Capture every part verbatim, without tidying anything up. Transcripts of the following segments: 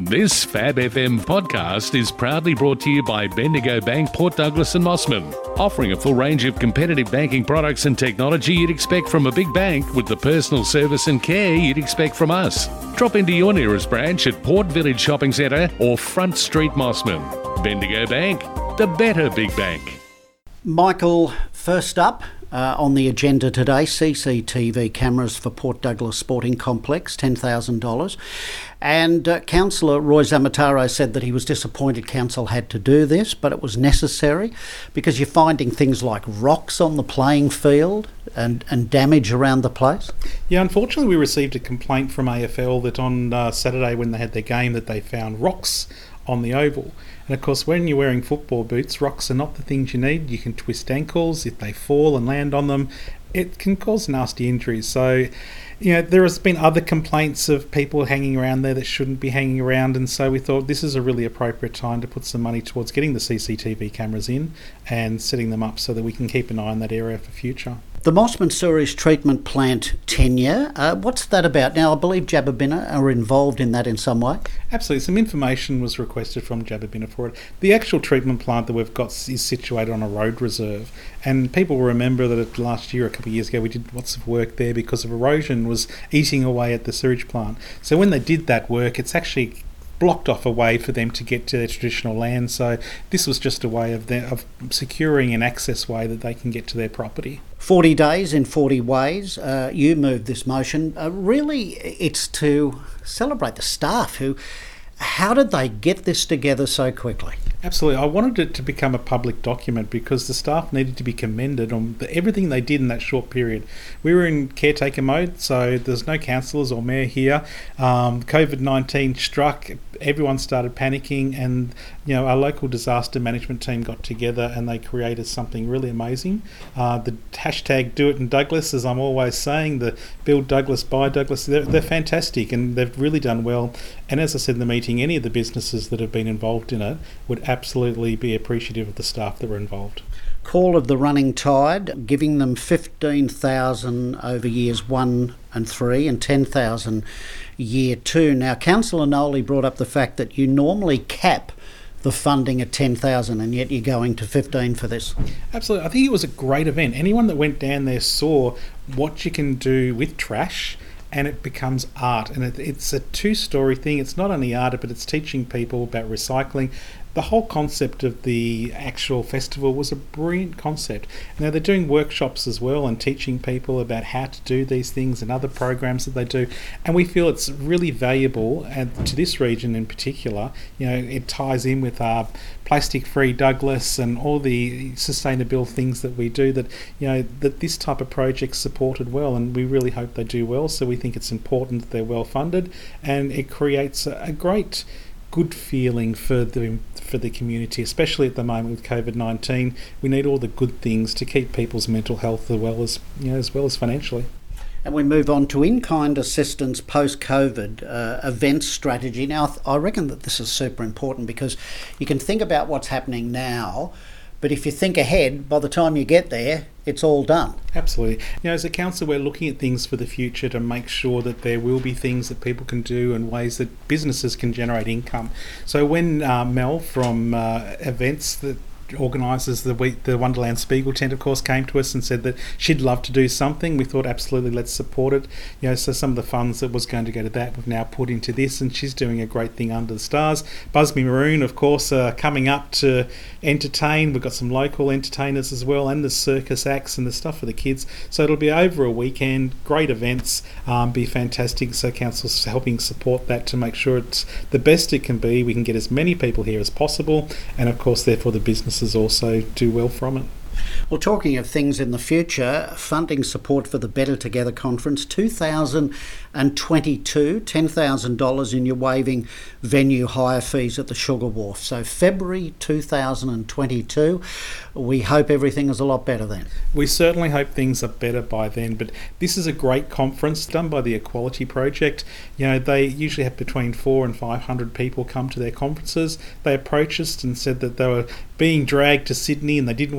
This Fab F M podcast is proudly brought to you by Bendigo Bank, Port Douglas and Mossman, offering a full range of competitive banking products and technology you'd expect from a big bank with the personal service and care you'd expect from us. Drop into your nearest branch at Port Village Shopping Centre or Front Street Mossman. Bendigo Bank, the better big bank. Michael, first up uh, on the agenda today, C C T V cameras for Port Douglas Sporting Complex, ten thousand dollars. And uh, Councillor Roy Zamataro said that he was disappointed Council had to do this, but it was necessary because you're finding things like rocks on the playing field and, and damage around the place. Yeah, unfortunately we received a complaint from A F L that on uh, Saturday when they had their game that they found rocks on the oval. And of course, when you're wearing football boots, rocks are not the things you need. You can twist ankles. If they fall and land on them, it can cause nasty injuries. So, you know, there has been other complaints of people hanging around there that shouldn't be hanging around, and so we thought this is a really appropriate time to put some money towards getting the C C T V cameras in and setting them up so that we can keep an eye on that area for future. The Mossman Sewerage Treatment Plant tenure, uh, what's that about? Now, I believe Jababinna are involved in that in some way. Absolutely. Some information was requested from Jababinna for it. The actual treatment plant that we've got is situated on a road reserve, and people will remember that last year, a couple of years ago, we did lots of work there because of erosion was eating away at the sewage plant. So when they did that work, it's actually blocked off a way for them to get to their traditional land. So this was just a way of, their, of securing an access way that they can get to their property. forty days in forty ways. Uh, you moved this motion. Uh, really, it's to celebrate the staff who... How did they get this together so quickly? Absolutely. I wanted it to become a public document because the staff needed to be commended on the, everything they did in that short period. We were in caretaker mode, so there's no councillors or mayor here. Um, COVID nineteen struck, everyone started panicking, and you know our local disaster management team got together and they created something really amazing. Uh, the hashtag Do It in Douglas, as I'm always saying, the Build Douglas, Buy Douglas, they're, they're fantastic and they've really done well. And as I said in the meeting, any of the businesses that have been involved in it would absolutely be appreciative of the staff that were involved. Call of the Running Tide, giving them fifteen thousand dollars over years one and three and ten thousand dollars year two. Now, Councillor Noley brought up the fact that you normally cap the funding at ten thousand dollars and yet you're going to fifteen for this. Absolutely. I think it was a great event. Anyone that went down there saw what you can do with trash, and it becomes art. And it, it's a two-story thing. It's not only art, but it's teaching people about recycling. The whole concept of the actual festival was a brilliant concept. Now they're doing workshops as well and teaching people about how to do these things and other programs that they do. And we feel it's really valuable, and to this region in particular, you know, it ties in with our plastic-free Douglas and all the sustainable things that we do, that, you know, that this type of project's supported well, and we really hope they do well. So we think it's important that they're well funded, and it creates a, a great good feeling for the for the community, especially at the moment with COVID nineteen. We need all the good things to keep people's mental health as well as, you know, as well as financially. And we move on to in-kind assistance post-COVID uh, events strategy. Now, I reckon that this is super important because you can think about what's happening now, but if you think ahead, by the time you get there, it's all done. Absolutely. You know, as a council, we're looking at things for the future to make sure that there will be things that people can do and ways that businesses can generate income. So when uh, Mel from uh, events that organises the week, the Wonderland Spiegel tent, of course, came to us and said that she'd love to do something, we thought absolutely let's support it. You know, so some of the funds that was going to go to that we've now put into this, and she's doing a great thing under the stars. Busby Maroon, of course, uh, coming up to entertain. We've got some local entertainers as well, and the circus acts and the stuff for the kids. So it'll be over a weekend, great events, um, be fantastic. So council's helping support that to make sure it's the best it can be. We can get as many people here as possible, and of course, therefore, the businesses also do well from it. Well, talking of things in the future, funding support for the Better Together Conference, two thousand twenty-two, ten thousand dollars in your waiving venue hire fees at the Sugar Wharf. So February two thousand twenty-two, we hope everything is a lot better then. We certainly hope things are better by then, but this is a great conference done by the Equality Project. You know, they usually have between four and five hundred people come to their conferences. They approached us and said that they were being dragged to Sydney and they didn't want to go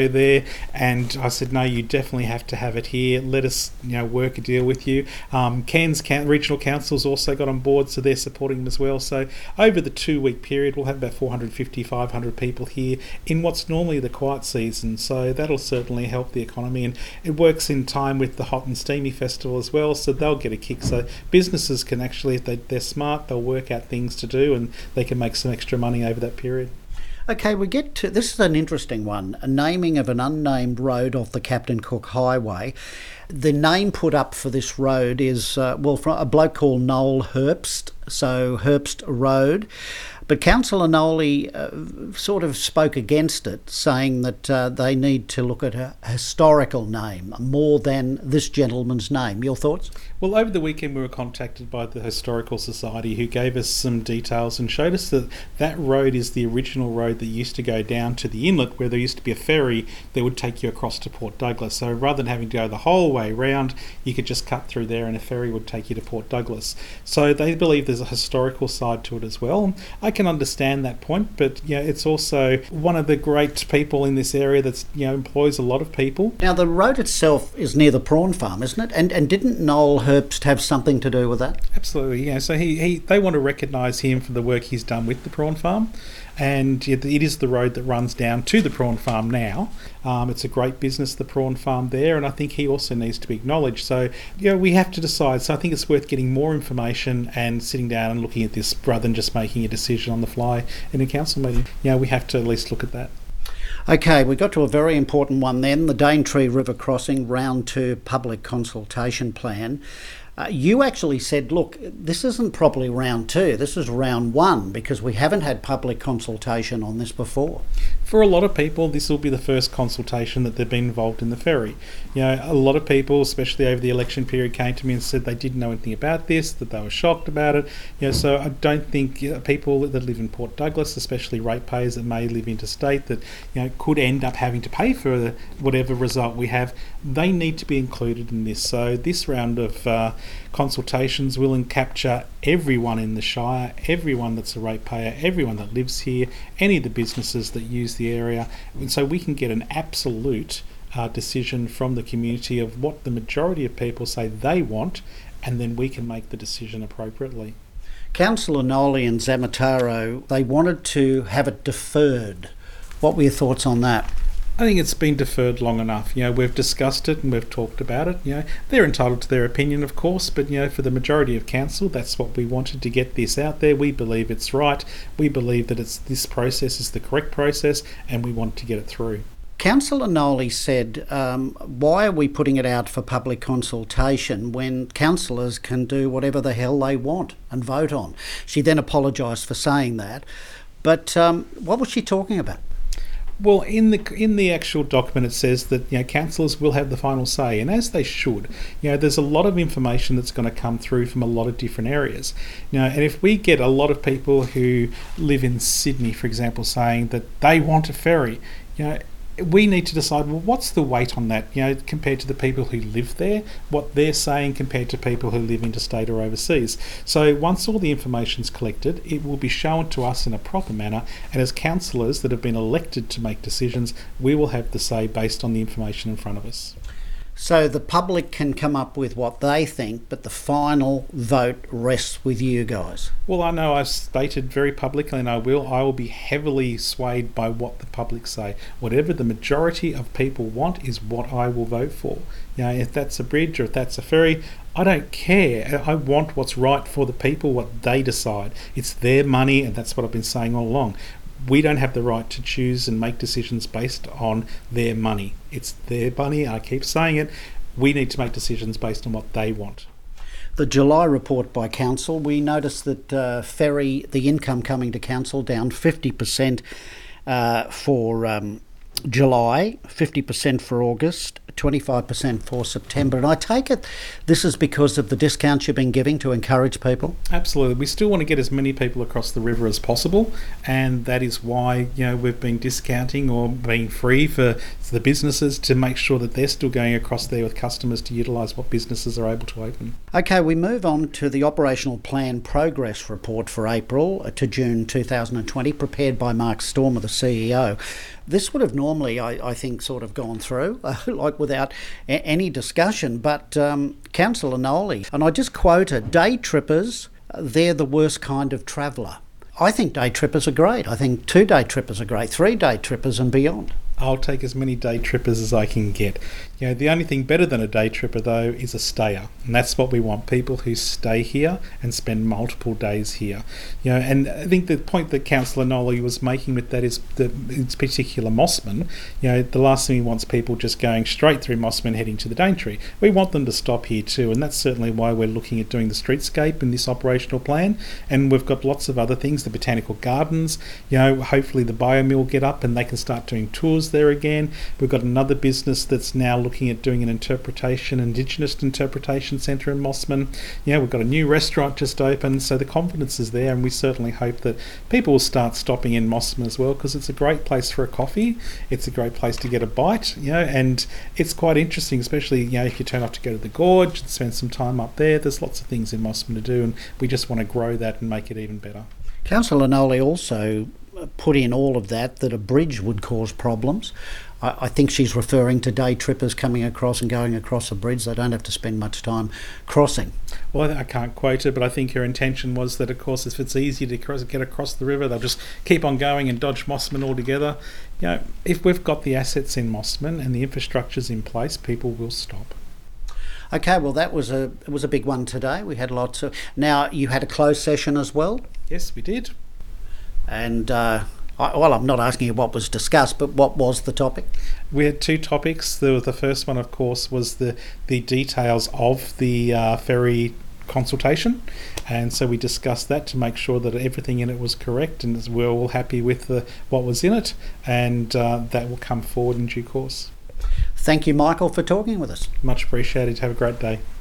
go there, and I said, no, you definitely have to have it here. Let us, you know, work a deal with you. Um, Cairns Regional Council's also got on board, so they're supporting them as well. So over the two-week period, we'll have about four hundred fifty, five hundred people here in what's normally the quiet season. So that'll certainly help the economy, and it works in time with the Hot and Steamy Festival as well, so they'll get a kick. So businesses can actually, if they, they're smart, they'll work out things to do, and they can make some extra money over that period. Okay, we get to, this is an interesting one, a naming of an unnamed road off the Captain Cook Highway. The name put up for this road is, uh, well, from a bloke called Noel Herbst, so Herbst Road. But Councillor Noley uh, sort of spoke against it, saying that uh, they need to look at a historical name more than this gentleman's name. Your thoughts? Well, over the weekend we were contacted by the Historical Society, who gave us some details and showed us that that road is the original road that used to go down to the inlet, where there used to be a ferry that would take you across to Port Douglas. So rather than having to go the whole way round, you could just cut through there and a ferry would take you to Port Douglas. So they believe there's a historical side to it as well. I can understand that point, but you know, it's also one of the great people in this area that's, you know, employs a lot of people. Now, the road itself is near the prawn farm, isn't it? And and didn't Noel Herbst have something to do with that? Absolutely, yeah. So he, he they want to recognise him for the work he's done with the prawn farm. And it is the road that runs down to the prawn farm now. Um, it's a great business, the prawn farm there, and I think he also needs to be acknowledged. So, you know, we have to decide. So I think it's worth getting more information and sitting down and looking at this rather than just making a decision on the fly in a council meeting. You know, we have to at least look at that. Okay, we got to a very important one then, the Daintree River Crossing Round two Public Consultation Plan. Uh, you actually said, look, this isn't probably round two, this is round one, because we haven't had public consultation on this before. For a lot of people, this will be the first consultation that they've been involved in the ferry. You know, a lot of people, especially over the election period, came to me and said they didn't know anything about this, that they were shocked about it. You know, so I don't think you know, people that live in Port Douglas, especially ratepayers that may live interstate, that you know could end up having to pay for the, whatever result we have, they need to be included in this. So this round of uh, consultations will capture everyone in the Shire, everyone that's a ratepayer, everyone that lives here, any of the businesses that use the area, and so we can get an absolute uh, decision from the community of what the majority of people say they want, and then we can make the decision appropriately. Councillor Noley and Zamataro, they wanted to have it deferred. What were your thoughts on that? I think it's been deferred long enough. You know, we've discussed it and we've talked about it. You know, they're entitled to their opinion, of course, but you know, for the majority of council, that's what we wanted, to get this out there. We believe it's right. We believe that it's this process is the correct process, and we want to get it through. Councillor Noley said, um, why are we putting it out for public consultation when councillors can do whatever the hell they want and vote on? She then apologised for saying that. But um, what was she talking about? Well, in the in the actual document, it says that you know councillors will have the final say, and as they should. You know, there's a lot of information that's going to come through from a lot of different areas. You know, and if we get a lot of people who live in Sydney, for example, saying that they want a ferry, you know, we need to decide, well, what's the weight on that, you know, compared to the people who live there, what they're saying compared to people who live interstate or overseas. So once all the information's collected, it will be shown to us in a proper manner, and as councillors that have been elected to make decisions, we will have the say based on the information in front of us. So the public can come up with what they think, but the final vote rests with you guys. Well, I know I've stated very publicly, and I will, I will be heavily swayed by what the public say. Whatever the majority of people want is what I will vote for. You know, if that's a bridge or if that's a ferry, I don't care. I want what's right for the people, what they decide. It's their money, and that's what I've been saying all along. We don't have the right to choose and make decisions based on their money. It's their money, I keep saying it. We need to make decisions based on what they want. The July report by council, we noticed that uh, ferry, the income coming to council down fifty percent uh, for um, July, fifty percent for August, twenty-five percent for September. And I take it this is because of the discounts you've been giving to encourage people? Absolutely. We still want to get as many people across the river as possible, and that is why you know we've been discounting or being free for the businesses to make sure that they're still going across there with customers to utilise what businesses are able to open. Okay, we move on to the Operational Plan Progress Report for April to June two thousand twenty, prepared by Mark Stormer, the C E O. This would have normally normally, I, I think, sort of gone through, like without a- any discussion. But um, Councillor Noley, and I just quoted, day trippers, they're the worst kind of traveller. I think day trippers are great. I think two-day trippers are great, three-day trippers and beyond. I'll take as many day trippers as I can get. You know, the only thing better than a day tripper, though, is a stayer. And that's what we want, people who stay here and spend multiple days here. You know, and I think the point that Councillor Noley was making with that is that in particular Mossman, you know, the last thing he wants people just going straight through Mossman heading to the Daintree. We want them to stop here too, and that's certainly why we're looking at doing the streetscape in this operational plan. And we've got lots of other things, the botanical gardens, you know, hopefully the biomill will get up and they can start doing tours there again. We've got another business that's now looking at doing an interpretation, Indigenous interpretation centre in Mossman. You know, we've got a new restaurant just opened, so the confidence is there, and we certainly hope that people will start stopping in Mossman as well, because it's a great place for a coffee, it's a great place to get a bite, you know, and it's quite interesting, especially, you know, if you turn off to go to the gorge and spend some time up there. There's lots of things in Mossman to do, and we just want to grow that and make it even better. Councillor Noley also put in all of that, that a bridge would cause problems. I, I think she's referring to day trippers coming across and going across a bridge. They don't have to spend much time crossing. Well, I can't quote her, but I think her intention was that, of course, if it's easy to cross, get across the river, they'll just keep on going and dodge Mossman altogether. You know, if we've got the assets in Mossman and the infrastructure's in place, people will stop. Okay, well, that was a it was a big one today. We had lots of... Now, you had a closed session as well? Yes, we did. And, uh, I, well, I'm not asking you what was discussed, but what was the topic? We had two topics. The, the first one, of course, was the, the details of the uh, ferry consultation, and so we discussed that to make sure that everything in it was correct, and we were all happy with the, what was in it, and uh, that will come forward in due course. Thank you, Michael, for talking with us. Much appreciated. Have a great day.